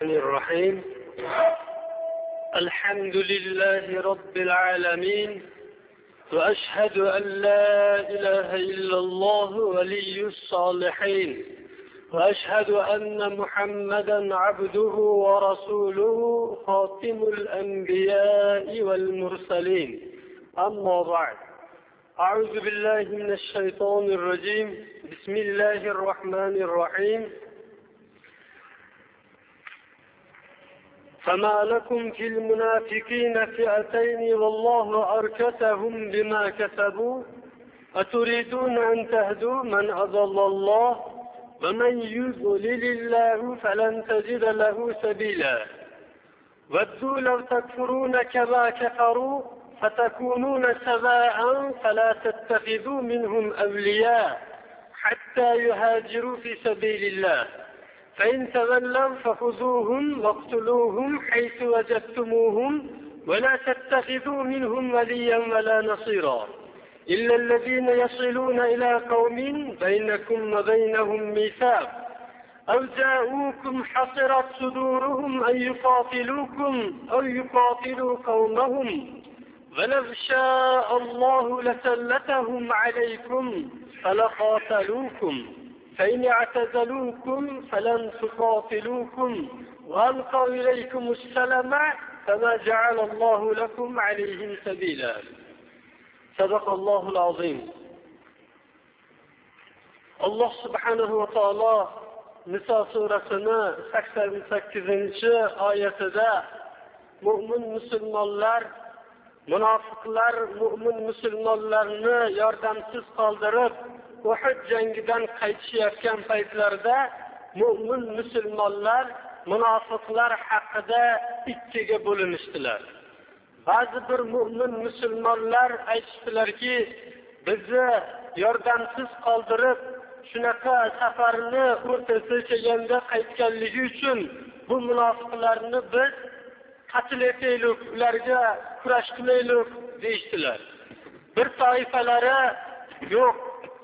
الرحيم. الحمد لله رب العالمين، وأشهد أن لا إله إلا الله ولي الصالحين، وأشهد أن محمدا عبده ورسوله خاتم الأنبياء والمرسلين. أما بعد، أعوذ بالله من الشيطان الرجيم. بسم الله الرحمن الرحيم. فما لكم في المنافقين فئتين والله أركسهم بما كسبوا أتريدون أن تهدوا من أضل الله ومن يضلل الله فلن تجد له سبيلا ودوا لو تكفرون كما كفروا فتكونون سواء فلا تتخذوا منهم أولياء حتى يهاجروا في سبيل الله فإن تولوا فخذوهم واقتلوهم حيث وجدتموهم ولا تتخذوا منهم وليا ولا نصيرا إلا الذين يصلون إلى قوم بينكم وبينهم ميثاق أو جاءوكم حصرت صدورهم أن يقاتلوكم أو يقاتلوا قومهم ولو شاء الله لسلتهم عليكم فلقاتلوكم فإن اعتزلوكم فلن تقاتلوكم وألقوا إليكم السلام فما جعل الله لكم عليهم سبيلا. صدق الله العظيم. Allah subhanahu wa ta'ala Nisa surasini 88 oyatida mu'min musulmonlar, munofiqlar mu'min musulmonlarni yordamsiz qoldirib Uhud jangidan qaytishayotgan paytlarida mu'min musulmonlar munofiqlar haqida ikkiga bo'linishdilar. Ba'zi bir mu'min musulmonlar aytishdilarki, bizni yordamsiz qoldirib shunaqa safarni o'rtasiga kelganda qaytganligi uchun bu munofiqlarni biz qatl etaylik, ularga kurash qilaylik deyishdilar. Bir toifalari yo'q,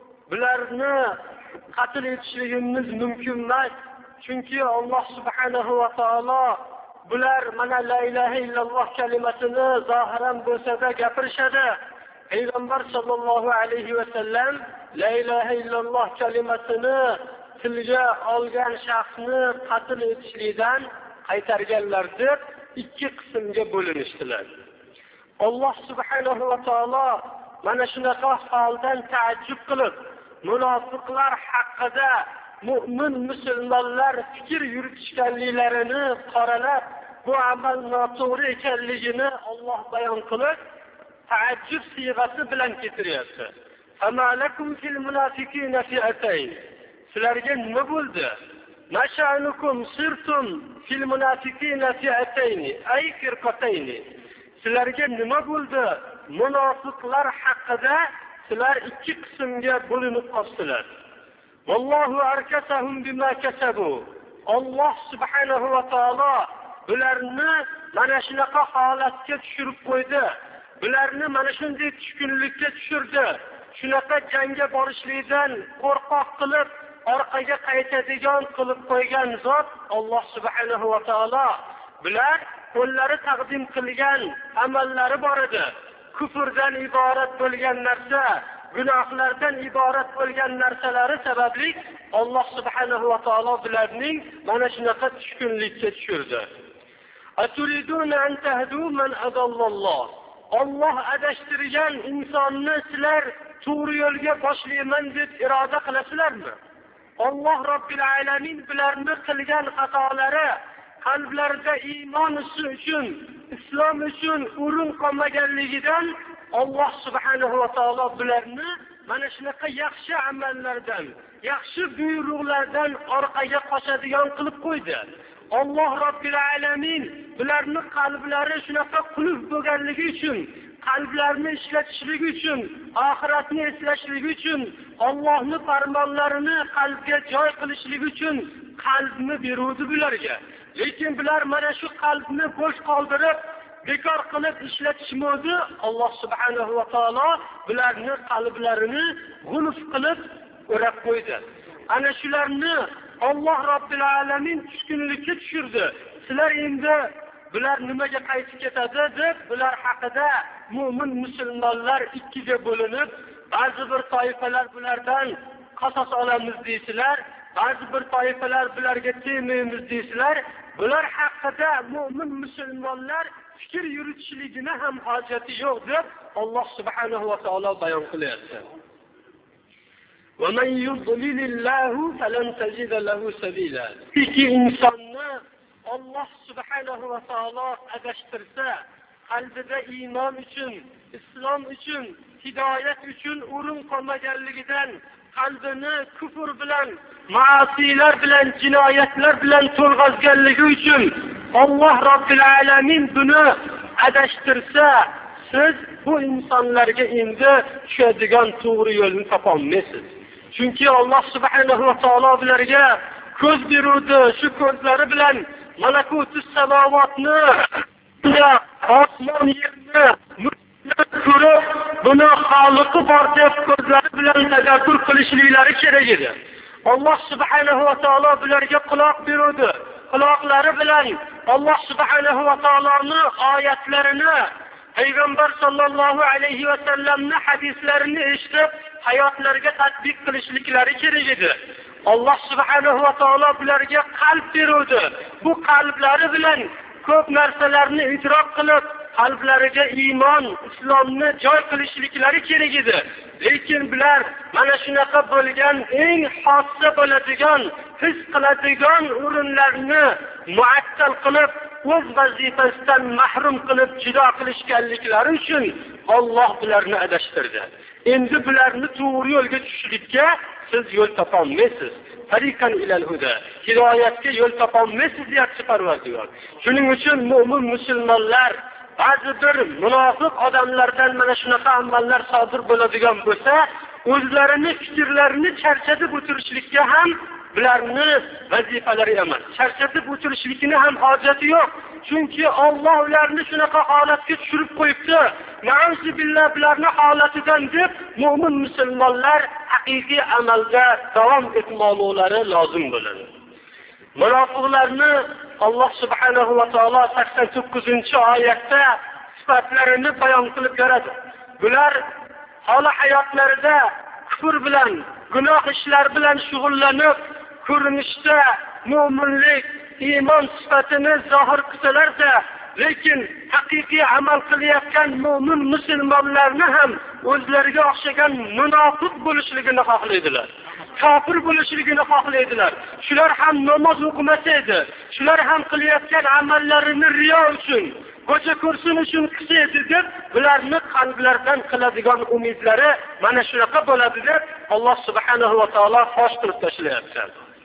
bularni qatl etishligimiz mumkin emas, chunki Alloh subhanahu va taolo bular mana la ilaha illalloh kalimasini zohiran bo'lsa-da gapirishadi. Payg'ambar sollallohu alayhi va sallam la ilaha illalloh kalimasini tilga olgan shaxsni qatl etishlikdan qaytarganlar deb ikki qismga bo'linishdilar. Alloh subhanahu va taolo mana shunaqa holdan taajjub qilib munofiqlar haqida mu'min musulmonlar fikr yuritishganliklarini qoralab bu amal noto'g'ri ekanligini Alloh bayon qilib taajjub siyg'asi bilan keltiryapti. Amalakum fil munafiqina fi'atayn. Sizlarga nima bo'ldi? Masha'anukum sirtum fil munafiqina fi'atayn ay firqatayn. Sizlarga nima bo'ldi? Munofiqlar haqida sizlar ikki qismga bo'linib qolibsizlar. Vallohu arkasahum bima kasabu. Alloh subhanahu va taolo ularni mana shunaqa holatga tushirib qo'ydi. Bularni mana shunday tushkunlikka tushirdi. Shunaqa jangga borishlikdan qo'rqoq qilib, orqaga qaytadigan qilib qo'ygan zot Alloh subhanahu va taolo. Bular qo'llari taqdim qilgan amallari bor edi. Kufrdan iborat bo'lgan narsa, gunohlardan iborat bo'lgan narsalari sababli Alloh subhanahu va taolo bularning mana shunaqa tushkunlikka tushirdi. Aturiduna an tahdu man adallalloh. Alloh adashtirgan insonni sizlar to'g'ri yo'lga boshlayman deb iroda qilasizlarmi? Alloh robbil alamin bularni qilgan xatolari qalblarida iymon uchun, islom uchun o'rin qolmaganligidan Alloh subhanahu va taolo bularni mana shunaqa yaxshi amallardan, yaxshi buyruqlardan orqaga qochadigan qilib qo'ydi. Alloh robbil alamin bularni qalblari shunaqa qulf bo'lganligi uchun, qalblarini ishlatishligi uchun, oxiratni eslashligi uchun, Allohning farmonlarini qalbga joy qilishligi uchun qalbni beruvdi bularga. Lekin bular mana shu qalbni bo'sh qoldirib, bekor qilib ishlatishmoqda. Alloh subhanahu va taolo bularni qalblarini g'ulf qilib o'rab qo'ydi. Ana shularni Alloh Robbil alamin tushkunlikka tushirdi. Sizlar endi bular nimaga qaytib ketadi deb bular haqida mu'min musulmonlar ikkiga bo'linib, ba'zi bir toifalar bulardan qasos olamiz deysizlar, ba'zi bir toifalar bularga tegmaymiz deysizlar. Bular haqida mu'min musulmonlar fikr yuritishligini ham hojati yo'q deb Alloh subhanahu va taolo bayon qilyapti. Va man yudlilillahu falan tajida lahu sabila. Ikki insonni Alloh subhanahu va taolo adashtirsa, qalbida iymon uchun, islom uchun, hidoyat uchun o'rin qolmaganligidan, qalbini kufr bilan, ma'asiyalar bilan, jinoyatlar bilan to'lg'azganligi uchun Alloh Robbil alamin buni adashtirsa, siz bu insonlarga endi tushadigan to'g'ri yo'lni topa olmaysiz. Chunki Alloh subhanahu va taolo ularga ko'z beruvdi, shu ko'zlari bilan malakutus samavotni, osmon yerni ko'rib, buni xoliqi bor deb ko'zlari bilan tadabkur qilishliklari kerak edi. Alloh subhanahu va taolo ularga quloq beruvdi. Quloqlari bilan Alloh subhanahu va taoloning oyatlarini, payg'ambar sollallohu alayhi va sallamning hadislarini eshitib, hayotlariga tatbiq qilishliklari kerak edi. Alloh subhanahu va taolo ularga qalb beruvdi. Bu qalblari bilan ko'p narsalarni idrok qilib, qalblariga iymon, islomni joy qilishliklari kerak edi. Lekin bular mana shunaqa bo'lgan eng xossa bo'ladigan, his qiladigan o'rinlarni muattal qilib, o'z vazifasidan mahrum qilib judo qilishganliklari uchun Alloh ularni adashtirdi. Endi bularni to'g'ri yo'lga tushishlikka siz yo'l topa olmaysiz. Tariqan ilal huda. Hidoyatga yo'l topa olmaysiz deyapti Parvardigor. Shuning uchun mu'min musulmonlar ba'zi bir munofiq odamlardan mana shunaqa amallar sodir bo'ladigan bo'lsa, o'zlarini fikrlarini charchatib o'tirishlikka ham bularni vazifalari emas. Charchatib o'tirishlikni ham hojati yo'q. Chunki Alloh ularni shunaqa holatga tushirib qo'yibdi. Na'uzu billah bularning holatidan deb mu'min musulmonlar haqiqiy amalda davom etmoqlari lozim bo'ladi. Munofiqlarni Alloh subhanahu va taolo 89-oyatda sifatlarini bayon qilib beradi. Bular hali hayotlarida kufr bilan, gunoh ishlar bilan shug'ullanib, ko'rinishda mu'minlik, iymon sifatini zohir qilsalar-da, lekin haqiqiy amal qilayotgan mu'min musulmonlarni ham o'zlariga o'xshagan munofiq bo'lishligini xohlaydilar. Kafir bo'lishligini xohlaydilar. Shular ham namoz o'qimasa edi. Shular ham qilayotgan amallarini riyo uchun, ko'cha ko'rsin uchun qilsa edi deb, ularni qalblaridan qiladigan umidlari mana shunaqa bo'ladi deb Alloh subhanahu va taolo fosh qilib tashlayapti.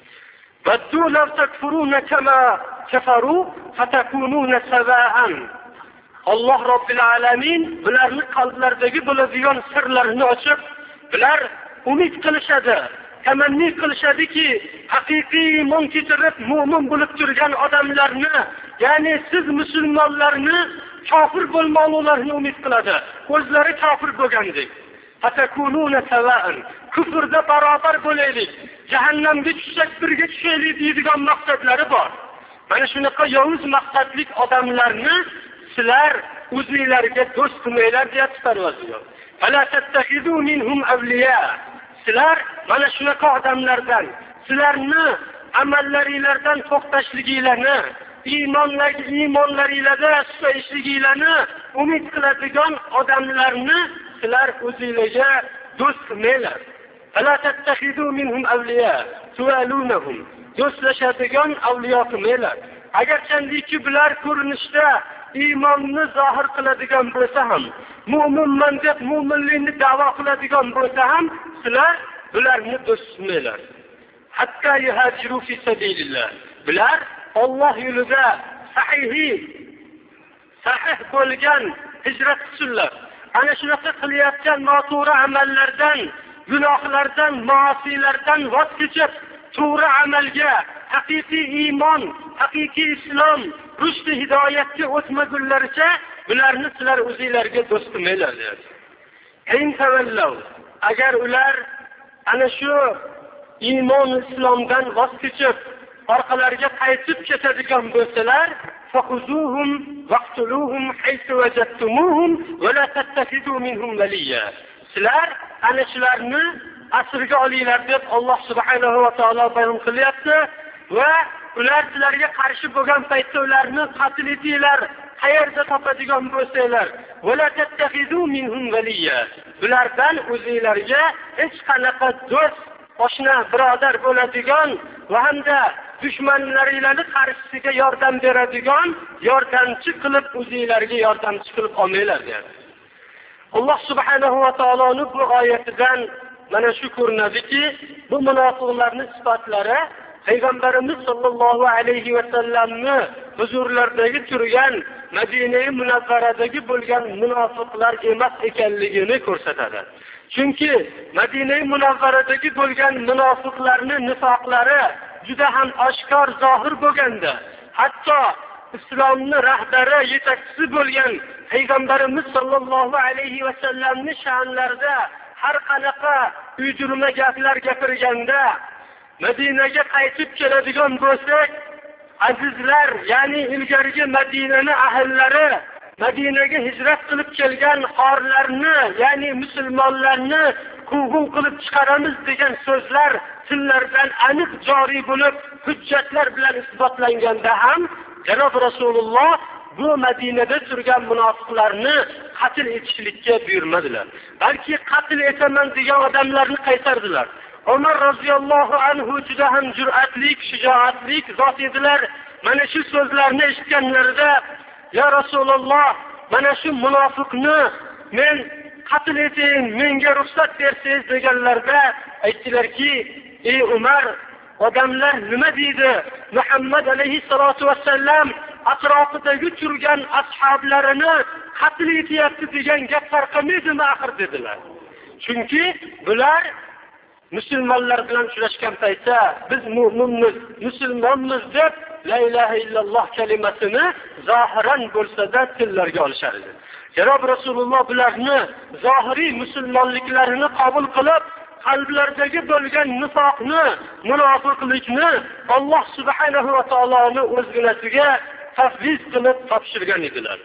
Vaddu law takfuruna kama kafaru fatakununa sawa'an. Alloh Robbil alamin ularning qalblaridagi bo'ladigan sirlarini ochib, ular umid qilishadi. Tamanni qilishadiki, haqiqiy iymon keltirib mu'min bo'lib turgan odamlarni, ya'ni siz musulmonlarni kofir bo'lmoqlarini umid qiladi. O'zlari kofir bo'lgandek. Fatakununa sawa'an. Kufrda barobar bo'laylik. Jahannamga tushsak birga tushaylik deydigan maqsadlari bor. Mana shunaqa yovuz maqsadlik odamlarni sizlar o'zingizlarga do'st qilmanglar deyapti Parvardigor. Fala tattaxidu minhum awliya. Sizlar mana shunaqa odamlardan, sizlarni amallaringizdan to'xtashliginglarni, iymonlaringizda susayishliginglarni umid qiladigan odamlarni sizlar o'zingizlarga do'st qilmanglar. Fala tattaxidu minhum awliya tu'alunhum. Do'stlashadigan avliyo qilmanglar. Agarchandiki bular ko'rinishda iymonni zohir qiladigan bo'lsa ham, mu'minman deb mu'minlikni da'vo qiladigan bo'lsa ham, sizlar bularni do'st tutmanglar. Hatta yuhajiru fi sabilillah. Bular Alloh yo'lida sahih bo'lgan hijrat qilsinlar. Ana shunaqa qilayotgan noto'g'ri amallardan, gunohlardan, ma'asiyalardan voz kechib, to'g'ri amalga, haqiqiy iymon, haqiqiy islom, rushd hidoyatga o'tmagunlaricha bularni sizlar o'zingizlarga do'st qilmanglar deydi. Agar ular ana shu iymon islomdan voz kechib orqalariga qaytib ketadigan bo'lsalar, faquzuhum waqtuluhum haythu wajadtumuhum va la tattakhidhu minhum waliya. Sizlar ana shularni asirga olinglar deb Alloh subhanahu va taolo bayon qilyapti va ular sizlarga qarshi bo'lgan paytda ularni qatl etinglar. Qayerda topadigan bo'lsanglar, va la tattakhidhu minhum waliya. Ulardan o'zingizlarga hech qanaqa do'st, oshna, birodar bo'ladigan va hamda dushmanlaringlarni qarshisiga yordam beradigan yordamchi qilib o'zingizlarga yordamchi qilib olmanglar dedi. Alloh subhanahu va taoloning bu oyatidan mana shu ko'rinadiki, bu munofiqlarning sifatlari Payg'ambarimiz sollallohu alayhi va sallamni huzurlaridagi turgan Madina-i Munavvaradagi bo'lgan munofiqlar emas ekanligini ko'rsatadi. Chunki Madina-i Munavvaradagi bo'lgan munofiqlarning nifoqlari juda ham oshkor, zohir bo'lganda, hatto islomning rahbari, yetakchisi bo'lgan Payg'ambarimiz sollallohu alayhi va sallamning sha'nlarida har qanaqa uydirma gaplar gapirganda, Madinaga qaytib keladigan bo'lsak, azizlar, ya'ni ilgarigi Madinaning ahllari, Madinaga hijrat qilib kelgan xorlarni, ya'ni musulmonlarni quvg'in qilib chiqaramiz degan so'zlar tillardan aniq joriy bo'lib, hujjatlar bilan isbotlanganda ham Janob Rasululloh bu Madinada turgan munofiqlarni qatl etishlikka buyurmadilar. Balki qatl etaman degan odamlarni qaytardilar. Umar roziyallohu anhu juda ham jur'atlik, shijoatlik zot edilar. Mana shu so'zlarni eshitganlarida, "Ya Rasululloh, mana shu munofiqni men qatl etayim, menga ruxsat bersangiz" deganlarda aytdilarki, "Ey Umar, odamlar nima deydi? Muhammad alayhissalatu vassallam atrofidagi turgan ashoblarini qatl etyapti degan gap tarqamaydimi axir" dedilar. Chunki bular musulmonlar bilan uchrashgan paytda biz mu'minmiz, musulmonmiz deb la ilaha illalloh kalimasini zohiran bo'lsa-da tillarga olishar edi. Janob Rasululloh bularni zohiriy musulmonliklarini qabul qilib, qalblaridagi bo'lgan nifoqni, munofiqlikni Alloh subhanahu va taoloning o'zginasiga tafviz qilib topshirgan edilar.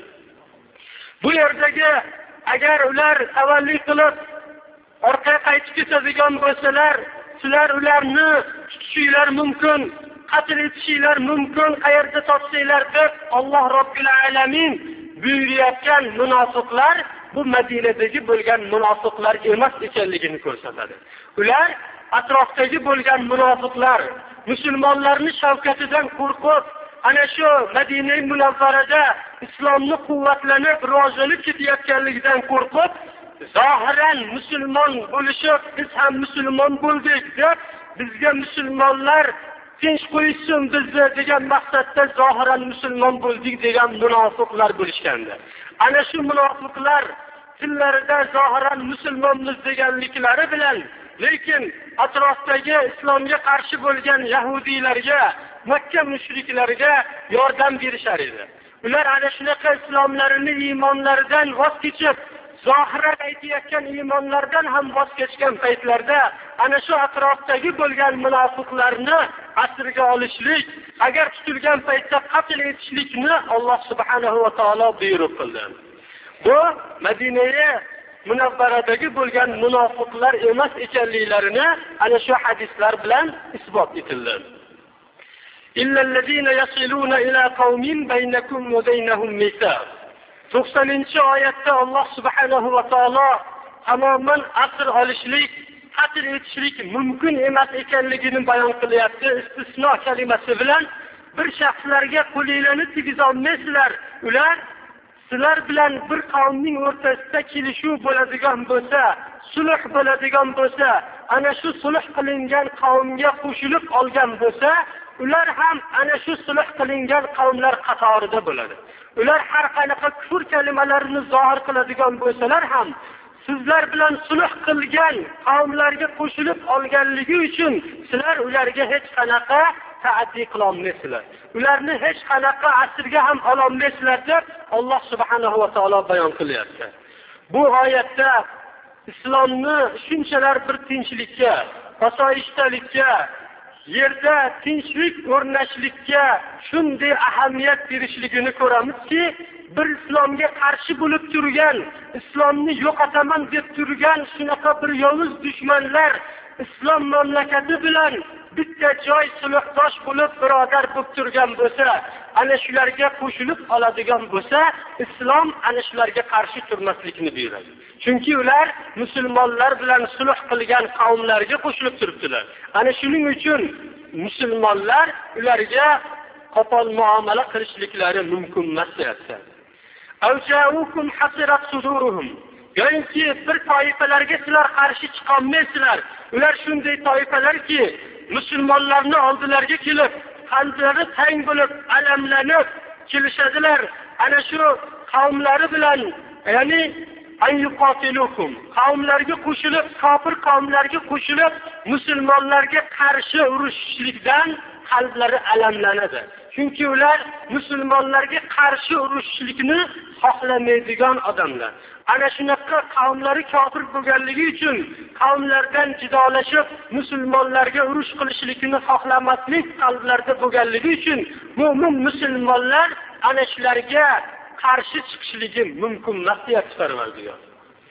Bu yerdagi agar ular tavallik qilib orqaga qaytib ketadigan bo'lsalar, sizlar ularni tutishinglar mumkin, qatl etishinglar mumkin, qayerda topsanglar deb Alloh Robbil alamin buyurayotgan munofiqlar bu Madinadagi bo'lgan munofiqlar emas ekanligini ko'rsatadi. Ular atrofdagi bo'lgan munofiqlar, musulmonlarning shavkatidan qo'rqib, ana shu Madina-i Munavvarada islomni quvvatlanib, rivojlanib ketayotganligidan qo'rqib, zohiran musulmon bo'lishib, biz ham musulmon bo'ldik deb, bizga musulmonlar tinch qo'ysin bizni degan maqsadda zohiran musulmon bo'ldik degan munofiqlar bo'lishgandi. Ana shu munofiqlar tillarida zohiran musulmonmiz deganliklari bilan, lekin atrofdagi islomga qarshi bo'lgan yahudiylarga, Makka mushriklariga yordam berishar edi. Ular ana shunaqa islomlarini, iymonlaridan voz kechib, zohiran aytayotgan iymonlardan ham voz kechgan paytlarda ana shu atrofdagi bo'lgan munofiqlarni asirga olishlik, agar tutilgan paytda qatl etishlikni Alloh subhanahu va taolo buyruq qildi. Bu Madinaga Munavvaradagi bo'lgan munofiqlar emas ekanliklarini ana shu hadislar bilan isbot etildi. Illallazina yasiluna ila qaumin baynakum va baynahum mithaq. 90-oyatda Alloh subhanahu va taolo tamoman asr olishlik, qatl etishlik mumkin emas ekanligini bayon qilyapti. Istisno kalimasi bilan bir shaxslarga qo'linglarni tegiza olmaysizlar. Ular sizlar bilan bir qavmning o'rtasida kelishuv bo'ladigan bo'lsa, sulh bo'ladigan bo'lsa, ana shu sulh qilingan qavmga qo'shilib olgan bo'lsa, ular ham ana shu sulh qilingan qavmlar qatorida bo'ladi. Ular har qanaqa kufr kalimalarini zohir qiladigan bo'lsalar ham, sizlar bilan sulh qilgan qavmlarga qo'shilib olganligi uchun sizlar ularga hech qanaqa ta'addi qila olmaysizlar. Ularni hech qanaqa asirga ham ola olmaysizlar deb Alloh subhanahu va taolo bayon qilyapti. Bu oyatda islomni shunchalar bir tinchlikka, osoyishtalikka, yerda tinchlik o'rnashlikka shunday ahamiyat berishligini ko'ramizki, bir islomga qarshi bo'lib turgan, islomni yo'qotaman deb turgan shunaqa bir yovuz dushmanlar islom mamlakati bilan bitta joy sulhdosh bo'lib birodar bo'lib turgan bo'lsa, ana shularga qo'shilib oladigan bo'lsa, islom ana shularga qarshi turmaslikni buyuradi. Chunki ular musulmonlar bilan sulh qilgan qavmlarga qo'shilib turibdilar. Ana shuning uchun musulmonlar ularga qo'pol muomala qilishliklari mumkin emas deyapti. Avja'ukum hasirat suduruhum. Yo'inki bir toifalarga sizlar qarshi chiqa olmaysizlar. Ular shunday toifalarki, musulmonlarning oldilariga kelib, qalblari tang bo'lib, alamlanib kelishadilar. Ana shu qavmlari bilan, ya'ni ayyuqatilukum, qavmlarga qo'shilib, kofir qavmlarga qo'shilib, musulmonlarga qarshi urushishlikdan qalblari alamlanadi. Chunki ular musulmonlarga qarshi urushishlikni xohlamaydigan odamlar. Ana shunaqa qavmlari kofir bo'lganligi uchun qavmlardan jidolashib musulmonlarga urush qilishlikni xohlamaslik qalblarida bo'lganligi uchun mo'min musulmonlar ana shularga qarshi chiqishligi mumkin emas deyapti Parvardigor.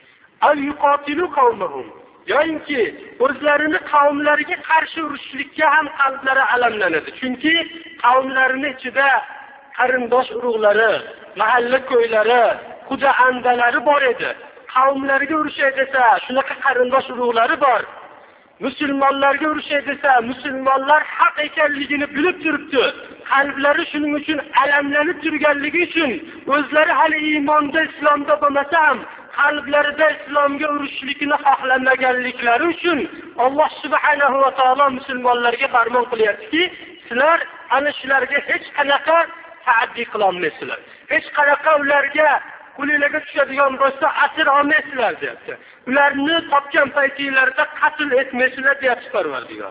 Al yuqatilu qawmahum, yoinki o'zlarini qavmlariga qarshi urushlikka ham qalblari alamlanadi. Chunki qavmlarining ichida qarindosh urug'lari, mahalla ko'ylari, xudo andalari bor edi. Qavmlariga urushay desa, shunaqa qarindosh urug'lari bor. Musulmonlarga urushay desa, musulmonlar haq ekanligini bilib turibdi. Qalblari shuning uchun alamlanib turganligi uchun, o'zlari hali iymonda, islomda bo'lmasa ham qalblarida islomga urushlikni xohlamaganliklari uchun Alloh subhanahu va taolo musulmonlarga farmon qilyaptiki, sizlar ana shularga hech qanaqa ta'addi qila olmaysizlar. Hech qanaqa ularga qo'lingizga tushadigan bo'lsa asir olmaysizlar deyapti. Ularni topgan paytinglarda qatl etmaysizlar deyapti Parvardigor.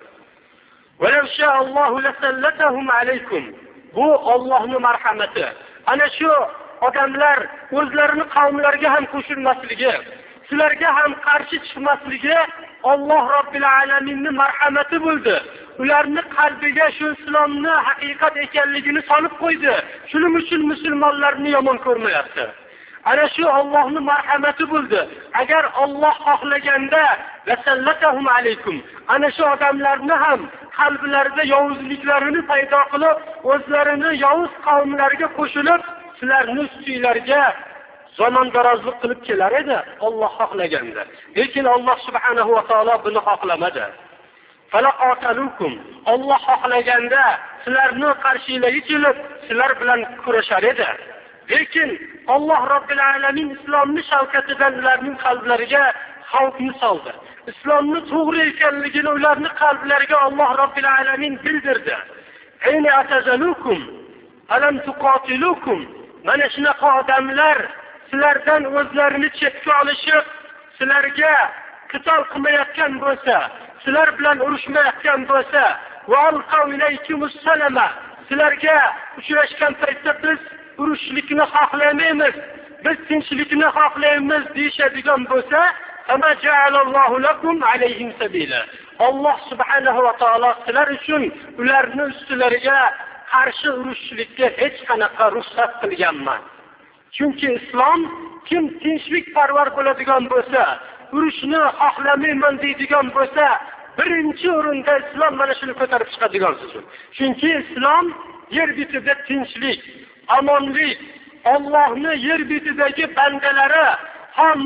Va law sha'allohu lasallatahum alaykum. Bu Allohning marhamati. Ana shu odamlar o'zlarini qavmlarga ham qo'shilmasligi, sizlarga ham qarshi chiqmasligi Alloh Robbil alaminning marhamati bo'ldi. Ularning qalbiga shu islomni haqiqat ekanligini solib qo'ydi. Shuning uchun musulmonlarni yomon ko'rmayapti. Ana shu Allohning marhamati bo'ldi. Agar Alloh xohlaganda lasallatahum alaykum, ana shu odamlarni ham qalblarida yovuzliklarini paydo qilib, o'zlarini yovuz qavmlarga qo'shilib, sizlarning ustinglarga zamondarozlik qilib kelar edi, Alloh xohlaganda. Lekin Alloh subhanahu va taolo buni xohlamadi. Falaqatalukum, Alloh xohlaganda sizlarni qarshilarga kelib, sizlar bilan kurashar edi. Lekin Alloh Robbil alamin islomning shavkatidan ularning qalblariga xavfni soldi. Islomning to'g'ri ekanligini ularning qalblariga Alloh Robbil alamin bildirdi. Ayni atazalukum alam tuqatilukum. Mana shunaqa odamlar sizlardan o'zlarini chetga olishib, sizlarga qitol qilmayotgan bo'lsa, sizlar bilan urushmayotgan bo'lsa, va alqawlaykumus salama, sizlarga uchrashgan paytda biz urushlikni xohlamaymiz, biz tinchlikni xohlaymiz deyishadigan bo'lsa, ama ja'alallahu lakum alayhim sabila. Alloh subhanahu va taolo sizlar uchun ularni ustilariga qarshi urushlikka hech qanaqa ruxsat qilganman. Chunki islom kim tinchlik parvar bo'ladigan bo'lsa, urushni xohlamayman deydigan bo'lsa, birinchi o'rinda islom mana shuni ko'tarib chiqadigan so'z. Chunki islom yer betida tinchlik, amonlik, Allohning yer betidagi bandalari ham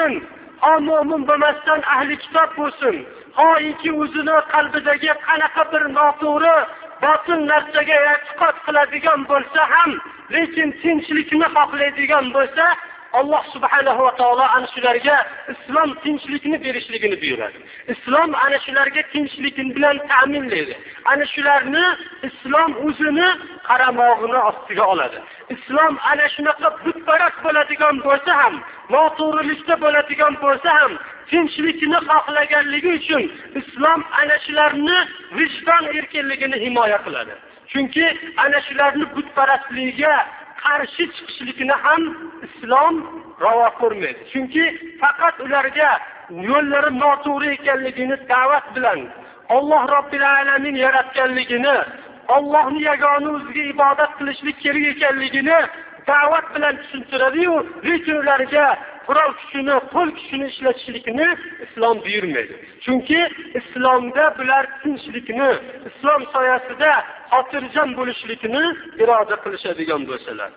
mo'min bo'lmasdan ahli kitob bo'lsin, hoiki o'zini qalbidagi qanaqa bir noto'g'ri botil narsaga e'tiqod qiladigan bo'lsa ham, lekin tinchlikni xohlaydigan bo'lsa, Alloh subhanahu va taolo ana shularga islom tinchlikni berishligini buyuradi. Islom ana shularga tinchlik bilan ta'minlaydi. Ana shularni islom o'zini qaramog'ini ostiga oladi. Islom ana shunaqa butparast bo'ladigan bo'lsa ham, noto'g'rilikda bo'ladigan bo'lsa ham, tinchlikni xohlaganligi uchun islom ana shularni vijdon erkinligini himoya qiladi. Chunki ana shularni butparastligiga qarshi chiqishlikni ham islom ravo ko'rmaydi. Chunki faqat ularga yo'llari noto'g'ri ekanligini da'vat bilan, Alloh Robbil alamin yaratganligini, Allohning yagona o'ziga ibodat qilishlik kerak ekanligini da'vat bilan tushuntiradi-yu, lekin ularga qurol kuchini, qo'l kuchini ishlatishlikni islom buyurmaydi. Chunki islomda bular tinchlikni, islom soyasida xotirjam bo'lishlikni iroda qilishadigan bo'lsalar.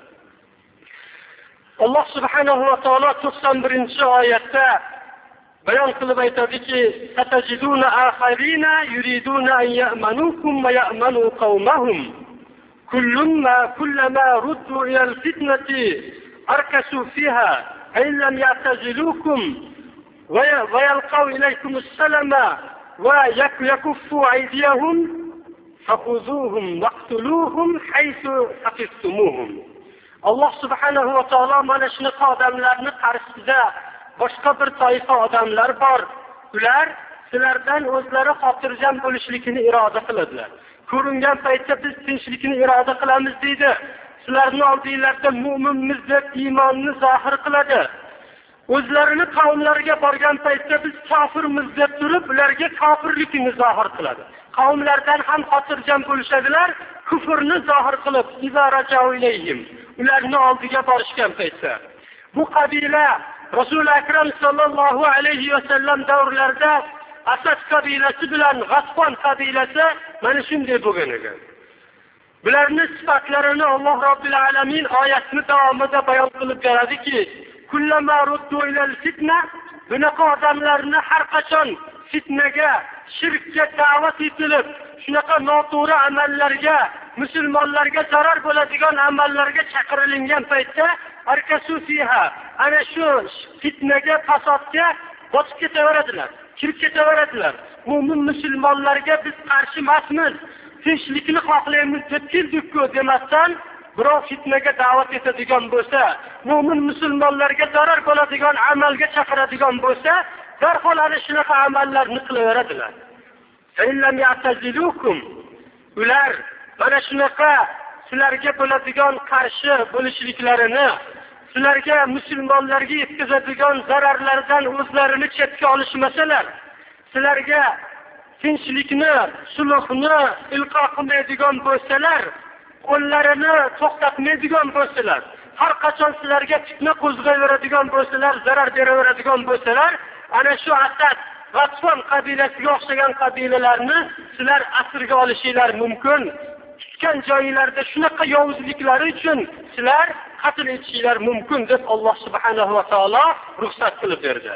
Alloh subhanahu va taolo 91-oyatda bayon qilib aytadiki, "Satajiduna akharina yuriduna an ya'manukum wa ya'manu qawmahum. Kullama ruddu ila al-fitnati arkasu fiha, ay lam ya'tazilukum wa yalqaw ilaykum as-salama wa yakuffu aydiyahum fakhuzuhum waqtuluhum haythu saqiftumuhum." Alloh subhanahu va taolo mana shunaqa odamlarni qarshisida boshqa bir toifa odamlar bor. Ular sizlardan o'zlari xotirjam bo'lishlikni iroda qiladilar. Ko'ringan paytda biz tinchlikni iroda qilamiz deydi. Sizlarning oldinglarda mu'minmiz deb iymonni zohir qiladi. O'zlarini qavmlariga borgan paytda biz kofirmiz deb turib, ularga kofirlikni zohir qiladi. Qavmlardan ham xotirjam bo'lishadilar, kufrni zohir qilib, izarajau ilayhim. Ularning oldiga borishgan paytda bu qabila Rasul akram sallallohu alayhi va sallam davrlarida Asad qabilasi bilan G'asfon qabilasi mana shunday bo'lgan ekan. Bularning sifatlarini Alloh Robbil alamin oyatning davomida bayon qilib beradiki, kullama ruddu ilal fitna, bunaqa odamlarni har qachon fitnaga, shirkka da'vat etilib, shunaqa noto'g'ri amallarga, musulmonlarga zarar bo'ladigan amallarga chaqirilgan paytda arkasu fiha, ana shu fitnaga, fasodga botib ketaveradilar, kirib ketaveradilar. Mo'min musulmonlarga biz qarshi emasmiz, tinchlikni xohlaymiz deb keldik-ku demasdan, birov fitnaga da'vat etadigan bo'lsa, mo'min musulmonlarga zarar bo'ladigan amalga chaqiradigan bo'lsa, darhol ana shunaqa amallarni qilaveradilar. Illam ya'tazilukum, ular mana shunaqa sizlarga bo'ladigan qarshi bo'lishliklarini, sizlarga musulmonlarga yetkazadigan zararlardan o'zlarini chetga olishmasalar, sizlarga tinchlikni, sulhni ilqo qilmaydigan bo'lsalar, qo'llarini to'xtatmaydigan bo'lsalar, har qachon sizlarga fitna qo'zg'ayveradigan bo'lsalar, zarar beraveradigan bo'lsalar, ana shu Asad, G'asfon qabilasiga o'xshagan qabilalarni sizlar asirga olishinglar mumkin. Tutgan joylarda shunaqa yovuzliklari uchun sizlar qatl etishinglar mumkin deb Alloh subhanahu va taolo ruxsat qilib berdi.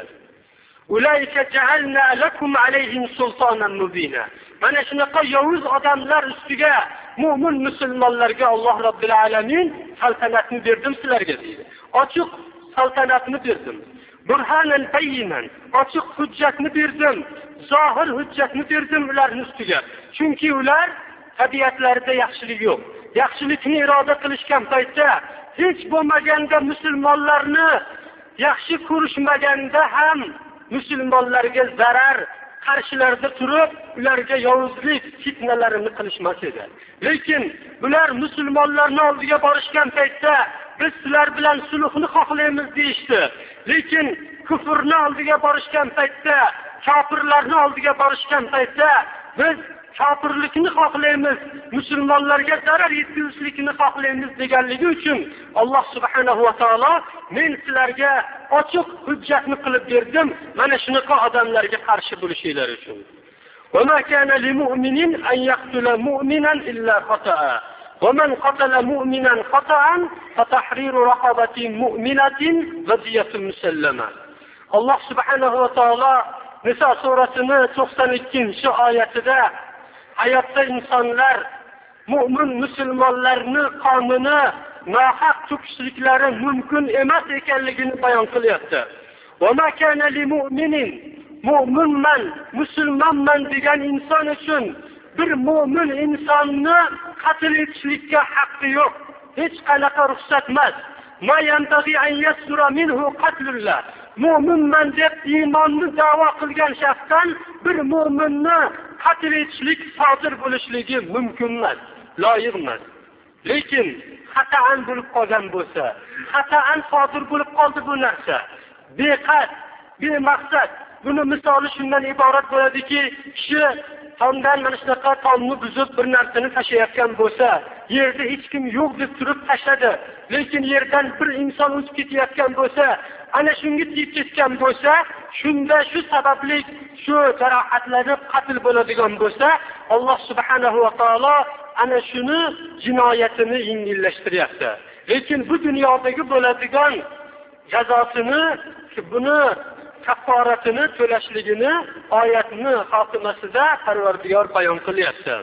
Ulayka ja'alna lakum alayhim sultanan mubina. Mana shunaqa yovuz odamlar ustiga mu'min musulmonlarga Alloh Robbil alamin saltanatni berdim sizlarga deydi. Ochiq saltanatni berdim. Burhanan bayyinan, ochiq hujjatni berdim, zohir hujjatni berdim ularning ustiga. Chunki ular tabiatlarida yaxshilik yo'q. Yaxshilikni iroda qilishgan paytda hech bo'lmaganda musulmonlarni yaxshi ko'rishmaganda ham musulmonlarga zarar qarshilarida turib, ularga yovuzlik fitnalarini qilishmas edi. Lekin bular musulmonlarning oldiga borishgan paytda biz sizlar bilan sulhni xohlaymiz deyishdi. Lekin kufrning oldiga borishgan paytda, kofirlarning oldiga borishgan paytda biz kofirlikni xohlaymiz, musulmonlarga zarar yetkazishlikni xohlaymiz deganligi uchun Alloh subhanahu va taolo men sizlarga ochiq hujjatni qilib berdim, mana shunaqa odamlarga qarshi bo'lishinglar uchun. Va ma kana lil mu'minin an yaqtula mu'minan illa khata'a. Va man qatala mu'minan khata'an fa tahriru raqabatin mu'minatin va diyatun musallama. Alloh subhanahu va taolo Nisa surasining 92-oyatida hayotda insonlar mu'min musulmonlarning qonini nohaq to'kishliklari mumkin emas ekanligini bayon qilyapti. Va ma kana lil mu'minin, mu'minman, musulmonman degan inson uchun bir mu'min insonni qatl etishlikka haqqi yo'q. Hech qanaqa ruxsat emas. Ma yanbaghi an yasdura minhu qatlullah. Mu'minman deb iymonni da'vo qilgan shaxsdan bir mu'minni qatl etishlik sodir bo'lishligi mumkin emas, loyiq emas. Lekin xatoan bo'lib qolgan bo'lsa, xatoan sodir bo'lib qoldi bu narsa, beqasd, bemaqsad buni misoli shundan iborat bo'ladiki, kishi tomdan mana shunaqa tomni buzib bir narsani tashlayotgan bo'lsa, yerda hech kim yo'q deb turib tashladi. Lekin yerdan bir inson o'tib ketayotgan bo'lsa, ana shunga tegib ketgan bo'lsa, shunda shu sababli shu jarohatlanib qatl bo'ladigan bo'lsa, Alloh subhanahu va taolo ana shuni jinoyatini yengillashtiryapti. Lekin bu dunyodagi bo'ladigan jazosini, buni kafforatini to'lashligini oyatni xotimasida Parvardigor bayon qilyapti.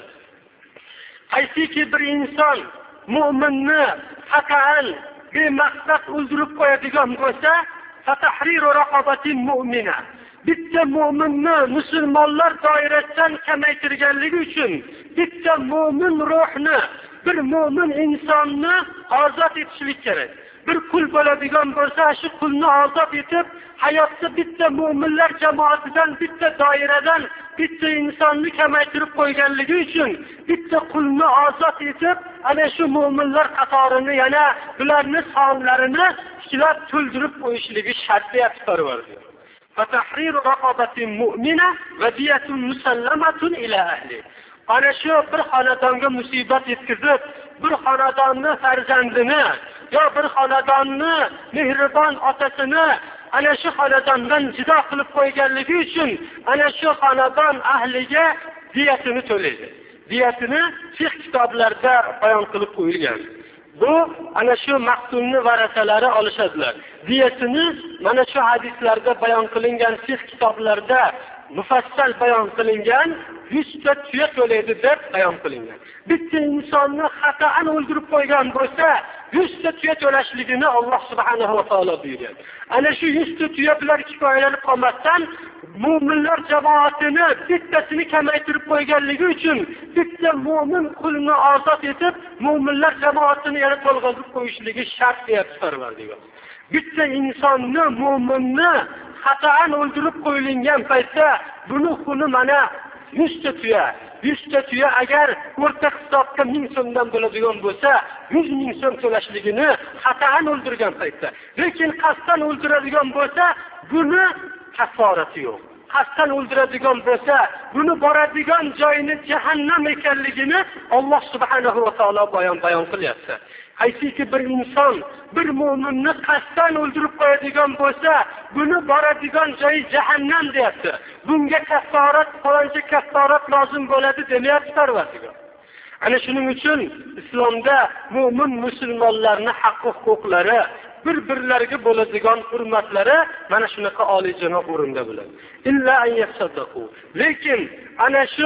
Qaysiki bir inson mu'minni xatoan bemaqsad o'ldirib qo'yadigan bo'lsa, fatahriru raqabatin mu'mina. Bitta mu'minni musulmonlar doirasidan kamaytirganligi uchun bitta mu'min ruhni, bir mu'min insonni ozod etishlik kerak. Bir qul bo'ladigan bo'lsa, shu qulni ozod etib, hayotda bitta mu'minlar jamoatidan, bitta doiradan bitta insonni kamaytirib qo'yganligi uchun bitta qulni ozod etib, ana shu mu'minlar qatorini yana ularning sonlarini ishlab to'ldirib qo'yishligi shart deyapti Parvardigor. Fatahriru raqabatin mu'mina va diyatun musallamatun ila ahli. Ana shu bir xonadonga musibat yetkazib, bir xonadonni farzandini yo bir xonadonni mehribon otasini ana shu xonadondan judo qilib qo'yganligi uchun ana shu xonadon ahliga diyatini to'laydi. Diyatini fiqh kitoblarida bayon qilib qo'yilgan. Bu ana shu maqtulni varasalari olishadilar. Diyatini mana shu hadislarda bayon qilingan fiqh kitoblarida mufassal bayon qilingan 100 ta tuya to'laydi deb bayon qilingan. Bitta insonni xatoan o'ldirib qo'ygan bo'lsa, 100 ta tuya to'lashligini Alloh subhanahu va taolo buyurgan. Ana shu 100 ta tuya bilan kifoyalanib qolmasdan mu'minlar jamoatini bittasini kamaytirib qo'yganligi uchun bitta mu'min qulni ozod etib, mu'minlar jamoatini yana to'lg'azib qo'yishligi shart deyapti Parvardigor. Bitta insonni, mu'minni xatoan o'ldirib qo'yilgan paytda buni xuni mana 100 ta tuya. 100 ta tuya agar o'rta hisobda 1000 so'mdan bo'ladigan bo'lsa, 100 ming so'm to'lashligini xatoan o'ldirgan paytda. Lekin qasddan o'ldiradigan bo'lsa, buni kafforati yo'q. Qasddan o'ldiradigan bo'lsa, buni boradigan joyini jahannam ekanligini Alloh subhanahu va taolo bayon qilyapti. Qaysiki bir inson bir mu'minni qasddan o'ldirib qo'yadigan bo'lsa, buni boradigan joyi jahannam deyapti. Bunga kafforat, faloncha kafforat lozim bo'ladi demayapti Parvardigor. Ana shuning uchun islomda mu'min musulmonlarning haq-huquqlari, bir-birlariga bo'ladigan hurmatlari mana shunaqa oliyjanob o'rinda bo'ladi. Illa an yasaddaqu. Lekin ana shu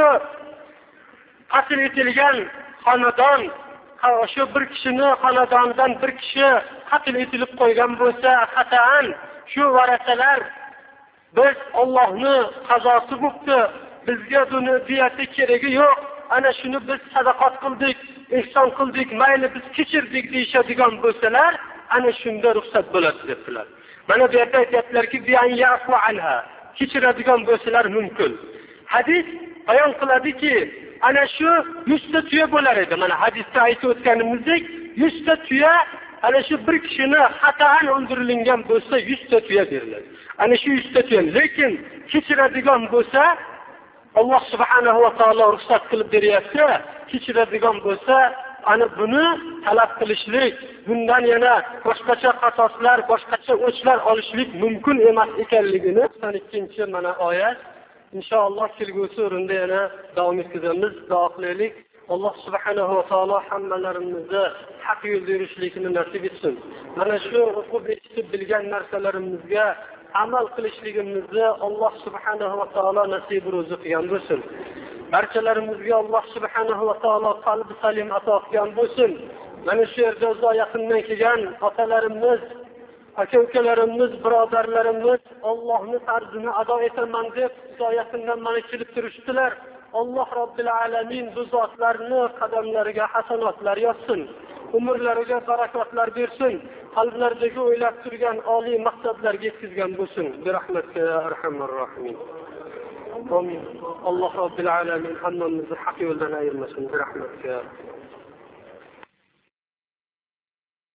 qatl etilgan xonadon, shu bir kishini xonadonidan bir kishi qatl etilib qo'ygan bo'lsa, xatoan shu varasalar biz Allohning qazosi bo'pti, bizga buni diyati keragi yo'q, ana shuni biz sadaqat qildik, ihson qildik, mayli biz kechirdik deyishadigan bo'lsalar, ana shunda ruxsat bo'ladi debdilar. Mana bu yerda aytayaptilarki, kechiradigan bo'lsalar mumkin. Hadis bayon qiladiki, ana shu 100 ta tuya bo'lar edi. Mana hadisda aytib o'tganimizdek, 100 ta tuya ana shu bir kishini xatoan o'ldirilgan bo'lsa 100 ta tuya beriladi. Ana shu 100 ta tuya. Lekin kechiradigan bo'lsa, Alloh subhanahu va taolo ruxsat qilib beryapti. Kechiradigan bo'lsa, ana buni talab qilishlik, bundan yana boshqacha qasoslar, boshqacha o'chlar olishlik mumkin emas ekanligini 92 mana oyat. İnşallah kelgusi o'rinda yana davom etkazamiz, duo qilaylik. Alloh subhanahu va taolo hammalarimizni haq yo'lda yurishlikni nasib etsin. Mana shu o'qib eshitib bilgan narsalarimizga amal qilishligimizni Alloh subhanahu va taolo nasib ro'zi qilgan bo'lsin. Barchalarimizga Alloh subhanahu va taolo qalbi salim ato qilgan bo'lsin. Mana shu yerda uzoq yaqindan kelgan otalarimiz, aka-ukalarimiz, birodarlarimiz Allohning farzini ado etaman deb uzoq yaqindan mana kelib turishdilar. Alloh Robbil alamin bu zotlarni qadamlariga hasanotlar yozsin. Umrlariga barakotlar bersin. Qalblaridagi o'ylab turgan oliy maqsadlarga yetkazgan bo'lsin. Bi rahmatika ya arhamar rohimin. Amin. Alloh Robbil alamin hammamizni haq yo'ldan ayirmasin. Bi rahmatika.